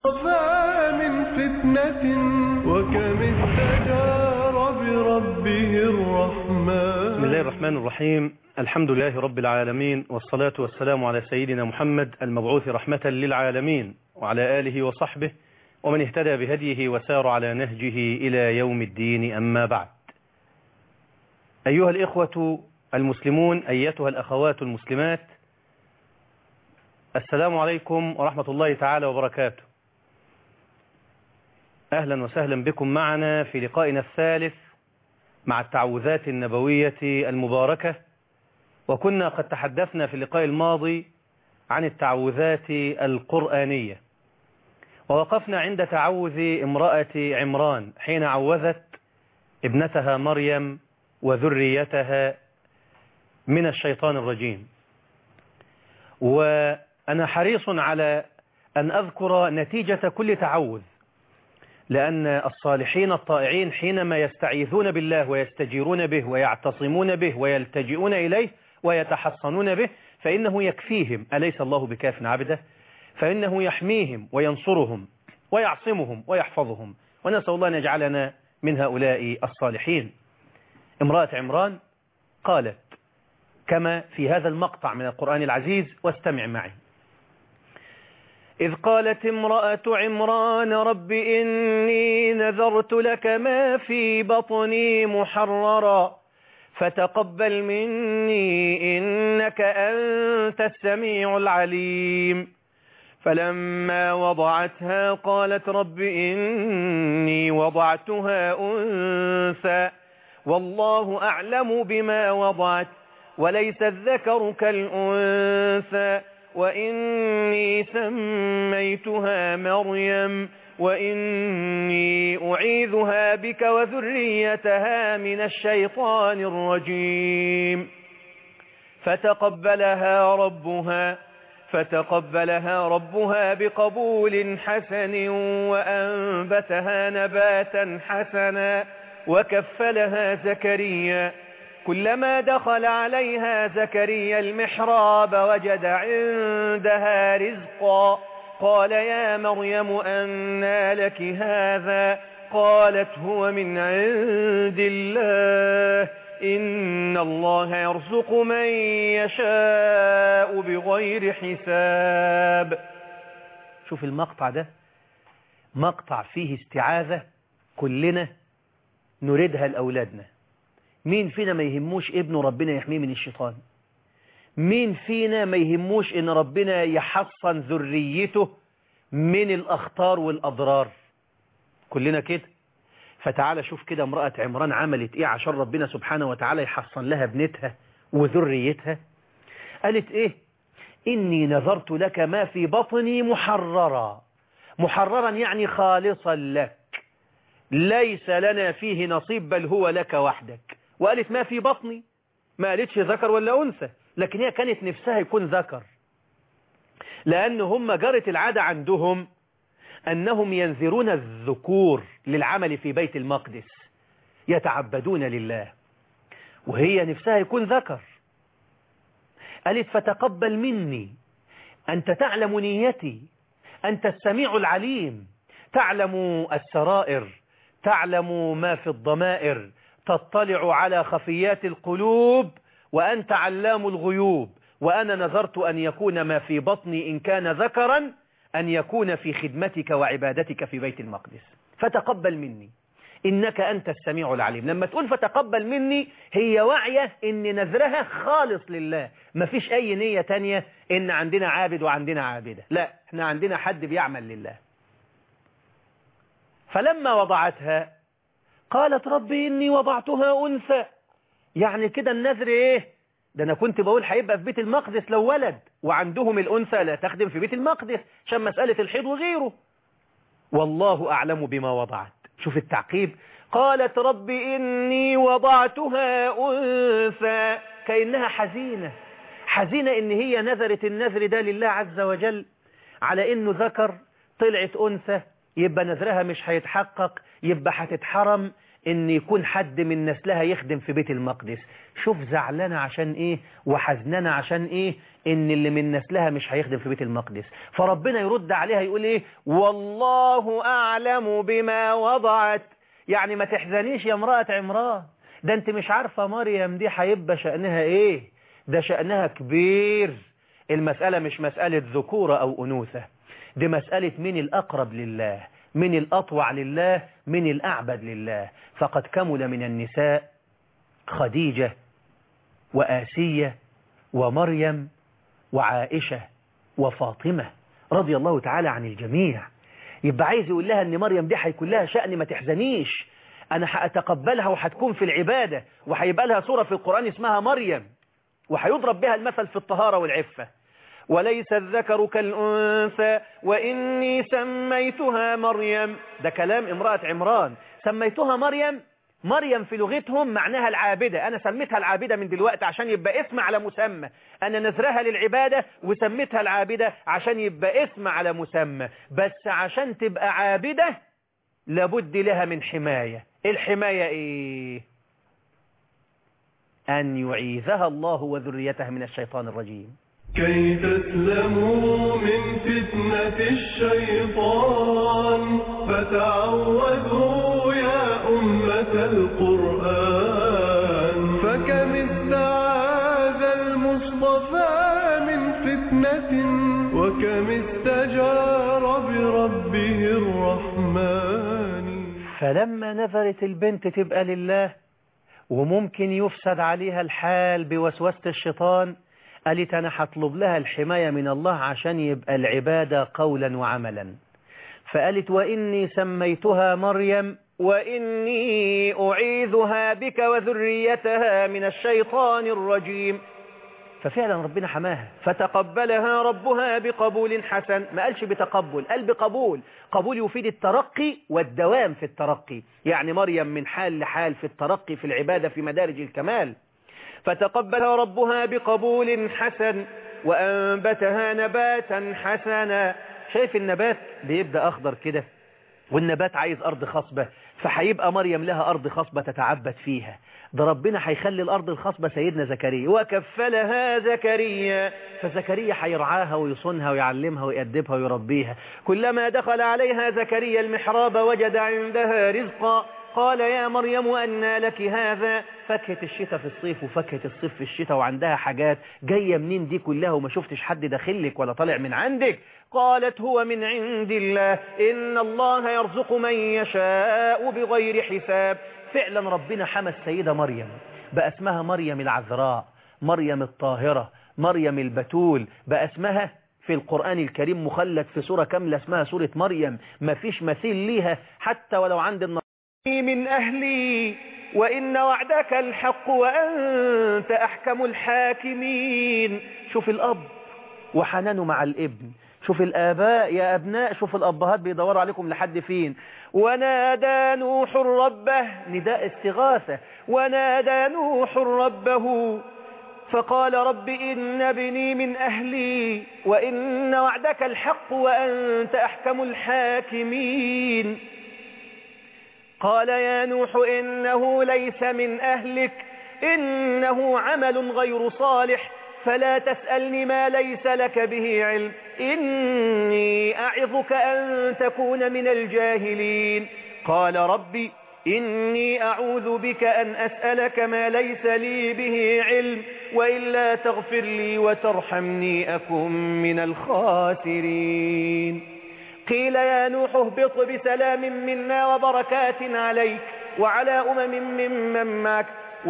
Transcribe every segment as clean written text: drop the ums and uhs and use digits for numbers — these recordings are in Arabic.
اصطفى من فتنة وكم استجار بربه الرحمن. بسم الله الرحمن الرحيم. الحمد لله رب العالمين، والصلاة والسلام على سيدنا محمد المبعوث رحمة للعالمين، وعلى آله وصحبه ومن اهتدى بهديه وسار على نهجه إلى يوم الدين. أما بعد، أيها الإخوة المسلمون، أيتها الأخوات المسلمات، السلام عليكم ورحمة الله تعالى وبركاته. أهلا وسهلا بكم معنا في لقائنا الثالث مع التعوذات النبوية المباركة. وكنا قد تحدثنا في اللقاء الماضي عن التعوذات القرآنية، ووقفنا عند تعوذ امرأة عمران حين عوذت ابنتها مريم وذريتها من الشيطان الرجيم. وأنا حريص على أن أذكر نتيجة كل تعوذ، لأن الصالحين الطائعين حينما يستعيذون بالله ويستجيرون به ويعتصمون به ويلتجئون إليه ويتحصنون به فإنه يكفيهم. أليس الله بكاف عبده؟ فإنه يحميهم وينصرهم ويعصمهم ويحفظهم، ونسأل الله أن يجعلنا من هؤلاء الصالحين. امرأة عمران قالت كما في هذا المقطع من القرآن العزيز، واستمع معي: إذ قالت امرأة عمران رب إني نذرت لك ما في بطني محررا فتقبل مني إنك أنت السميع العليم. فلما وضعتها قالت رب إني وضعتها أنثى والله أعلم بما وضعت وليس الذكر كالأنثى وإني سميتها مريم وإني أعيذها بك وذريتها من الشيطان الرجيم. فتقبلها ربها بقبول حسن وأنبتها نباتا حسنا وكفلها زكريا. كلما دخل عليها زكريا المحراب وجد عندها رزقا قال يا مريم أنى لك هذا؟ قالت هو من عند الله إن الله يرزق من يشاء بغير حساب. شوف المقطع ده، مقطع فيه استعاذة كلنا نريدها لأولادنا. مين فينا ما يهموش ابنه ربنا يحميه من الشيطان؟ مين فينا ما يهموش ان ربنا يحصن ذريته من الأخطار والأضرار؟ كلنا كده. فتعالى شوف كده امرأة عمران عملت ايه عشان ربنا سبحانه وتعالى يحصن لها ابنتها وذريتها. قالت ايه؟ إني نذرت لك ما في بطني محررا. محررا يعني خالصا لك، ليس لنا فيه نصيب بل هو لك وحدك. وقالت ما في بطني، ما قالتش ذكر ولا أنثى، لكن هي كانت نفسها يكون ذكر، لأن هم جرت العادة عندهم أنهم ينذرون الذكور للعمل في بيت المقدس، يتعبدون لله، وهي نفسها يكون ذكر. قالت فتقبل مني، أنت تعلم نيتي، أنت السميع العليم، تعلم السرائر، تعلم ما في الضمائر، تطلع على خفيات القلوب، وأنت علام الغيوب. وأنا نذرت أن يكون ما في بطني إن كان ذكرا أن يكون في خدمتك وعبادتك في بيت المقدس، فتقبل مني إنك أنت السميع العليم. لما تقول فتقبل مني هي واعية إن نذرها خالص لله، ما فيش أي نية تانية إن عندنا عابد وعندنا عابدة، لا، احنا عندنا حد بيعمل لله. فلما وضعتها قالت ربي إني وضعتها أنثى. يعني كده النذر إيه؟ ده أنا كنت بقول هيبقى في بيت المقدس لو ولد، وعندهم الأنثى لا تخدم في بيت المقدس عشان مسألة الحيض وغيره. والله أعلم بما وضعت. شوف التعقيب، قالت ربي إني وضعتها أنثى، كأنها حزينة إن هي نذرت النذر ده لله عز وجل على إنه ذكر، طلعت أنثى، يبقى نذرها مش هيتحقق، يبقى هتتحرم، ان يكون حد من نسلها يخدم في بيت المقدس. شوف زعلانة عشان ايه وحزنانة عشان ايه ان اللي من نسلها مش هيخدم في بيت المقدس. فربنا يرد عليها يقول ايه؟ والله اعلم بما وضعت. يعني ما تحزنيش يا امرأة عمران، ده انت مش عارفة مريم دي هيبقى شأنها ايه، ده شأنها كبير. المسألة مش مسألة ذكورة او انوثة، دي مسألة مين الأقرب لله، مين الأطوع لله، مين الأعبد لله. فقد كمل من النساء خديجة وآسية ومريم وعائشة وفاطمة رضي الله تعالى عن الجميع. يبقى عايز يقول لها ان مريم دي هيكون لها شأن، ما تحزنيش، انا هأتقبلها وهتكون في العبادة وهيبقى لها سورة في القرآن اسمها مريم وهيضرب بها المثل في الطهارة والعفة. وليس الذكر كالأنثى وإني سميتها مريم. ده كلام امرأة عمران. سميتها مريم، مريم في لغتهم معناها العابدة. أنا سميتها العابدة من دلوقتي عشان يبقى اسم على مسمى. أنا نذرها للعبادة وسميتها العابدة عشان يبقى اسم على مسمى. بس عشان تبقى عابدة لابد لها من حماية. الحماية إيه؟ أن يعيذها الله وذريتها من الشيطان الرجيم. كي تسلموا من فتنة الشيطان فتعوذوا يا أمة القرآن. فكم استعاذ المصطفى من فتنة وكم استجار بربه الرحمن. فلما نذرت البنت تبقى لله وممكن يفسد عليها الحال بوسوسة الشيطان، قالت أنا هطلب لها الحماية من الله عشان يبقى العبادة قولا وعملا. فقالت وإني سميتها مريم وإني أعيذها بك وذريتها من الشيطان الرجيم. ففعلا ربنا حماها فتقبلها ربها بقبول حسن. ما قالش بتقبل، قال بقبول. قبول يفيد الترقي والدوام في الترقي، يعني مريم من حال لحال في الترقي في العبادة في مدارج الكمال. فتقبلها ربها بقبول حسن وأنبتها نباتا حسنا. شايف النبات بيبدأ أخضر كده، والنبات عايز أرض خصبة، فهيبقى مريم لها أرض خصبة تتعبد فيها. ده ربنا هيخلي الأرض الخصبة سيدنا زكريا، وكفلها زكريا، فزكريا هيرعاها ويصونها ويعلمها ويأدبها ويربيها. كلما دخل عليها زكريا المحراب وجد عندها رزقا قال يا مريم أنى لك هذا. فاكهة الشتاء في الصيف وفاكهة الصيف في الشتاء، وعندها حاجات جاية منين دي كلها وما شفتش حد داخلك ولا طالع من عندك؟ قالت هو من عند الله إن الله يرزق من يشاء بغير حساب. فعلا ربنا حمى السيدة مريم بقى اسمها مريم العذراء، مريم الطاهرة، مريم البتول، بقى اسمها في القرآن الكريم مخلد في سورة كاملة اسمها سورة مريم، ما فيش مثيل ليها حتى ولو عند النصارى. من أهلي وإن وعدك الحق وأنت أحكم الحاكمين. شوف الأب وحنانه مع الابن، شوف الآباء يا أبناء، شوف الأبهات بيدوروا عليكم لحد فين. ونادى نوح ربه، نداء استغاثة، ونادى نوح ربه فقال رب إن ابني من أهلي وإن وعدك الحق وأنت أحكم الحاكمين. قال يا نوح إنه ليس من أهلك إنه عمل غير صالح فلا تسألني ما ليس لك به علم إني أعظك أن تكون من الجاهلين. قال ربي إني أعوذ بك أن أسألك ما ليس لي به علم وإلا تغفر لي وترحمني أكن من الخاسرين. قيل يا نوح اهبط بسلام منا وبركات عليك وعلى أمم ممن معك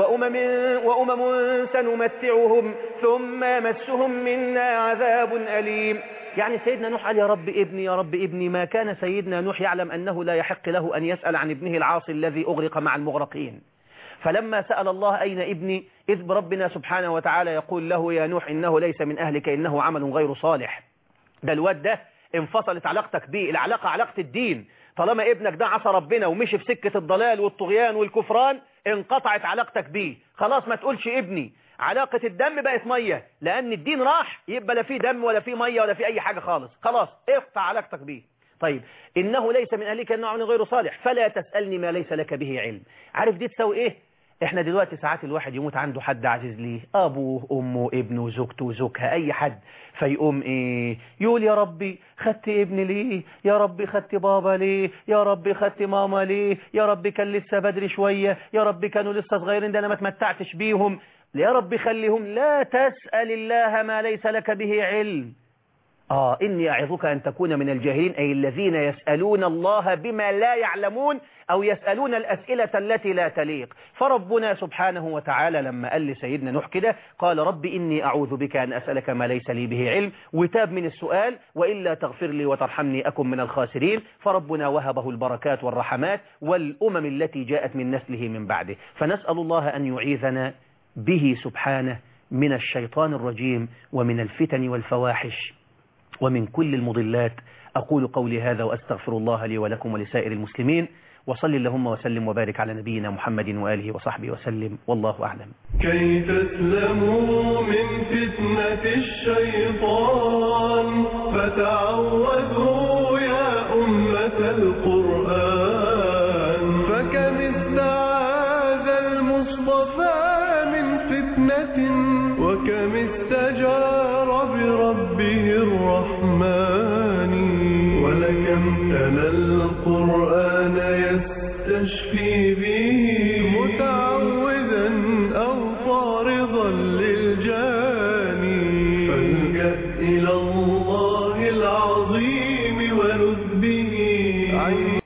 وأمم سنمتعهم ثم مسهم منا عذاب أليم. يعني سيدنا نوح قال يا رب ابني يا رب ابني. ما كان سيدنا نوح يعلم أنه لا يحق له أن يسأل عن ابنه العاصي الذي أغرق مع المغرقين. فلما سأل الله أين ابني إذ ربنا سبحانه وتعالى يقول له يا نوح إنه ليس من أهلك إنه عمل غير صالح. ده الواد ده انفصلت علاقتك به، العلاقة علاقة الدين. طالما ابنك ده عصى ربنا ومشي في سكة الضلال والطغيان والكفران انقطعت علاقتك به، خلاص ما تقولش ابني. علاقة الدم بقت مية، لأن الدين راح يبقى لا فيه دم ولا فيه مية ولا فيه أي حاجة خالص، خلاص اقطع علاقتك به. طيب إنه ليس من أهلك إنه عمل غير صالح فلا تسألني ما ليس لك به علم. عارف دي تسوي إيه؟ إحنا دلوقتي ساعات الواحد يموت عنده حد عزيز ليه، أبوه أمه ابنه زوجته زوجها أي حد، فيقوم إيه يقول يا ربي خدت ابني ليه، يا ربي خدت بابا ليه، يا ربي خدت ماما ليه، يا ربي كان لسه بدري شوية، يا ربي كانوا لسه صغيرين ده أنا ما تمتعتش بيهم، يا ربي خليهم. لا تسأل الله ما ليس لك به علم. إني أعظك أن تكون من الجاهلين، أي الذين يسألون الله بما لا يعلمون أو يسألون الأسئلة التي لا تليق. فربنا سبحانه وتعالى لما قال لسيدنا نوح كده قال رب إني أعوذ بك أن أسألك ما ليس لي به علم، وتاب من السؤال وإلا تغفر لي وترحمني أكن من الخاسرين. فربنا وهبه البركات والرحمات والأمم التي جاءت من نسله من بعده. فنسأل الله أن يعيذنا به سبحانه من الشيطان الرجيم ومن الفتن والفواحش ومن كل المضلات. أقول قولي هذا وأستغفر الله لي ولكم ولسائر المسلمين، وصل اللهم وسلم وبارك على نبينا محمد وآله وصحبه وسلم، والله أعلم. كي تسلموا من فتنة الشيطان فتعوذوا يا أمة القرآن، فكم استعاذ المصطفى من فتنة وكم استجار بربه الرحمن، ولكم تلا القرآن يستشفي به